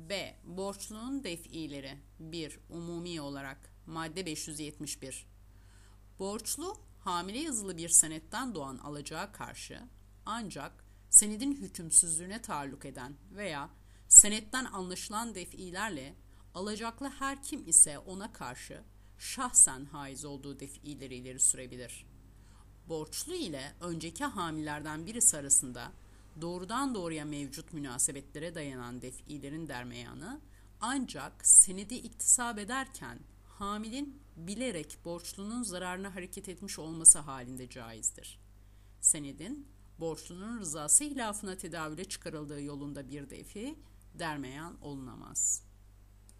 B. Borçlunun def'ileri 1. Umumi olarak madde 571. Borçlu, hamile yazılı bir senetten doğan alacağa karşı ancak senedin hükümsüzlüğüne taalluk eden veya senetten anlaşılan def'ilerle alacaklı her kim ise ona karşı şahsen haiz olduğu def'ileri ileri sürebilir. Borçlu ile önceki hamilerden birisi arasında doğrudan doğruya mevcut münasebetlere dayanan def'ilerin dermeyanı ancak senedi iktisap ederken hamilin bilerek borçlunun zararına hareket etmiş olması halinde caizdir. Senedin borçlunun rızası hilafına tedavüle çıkarıldığı yolunda bir defi dermeyan olunamaz.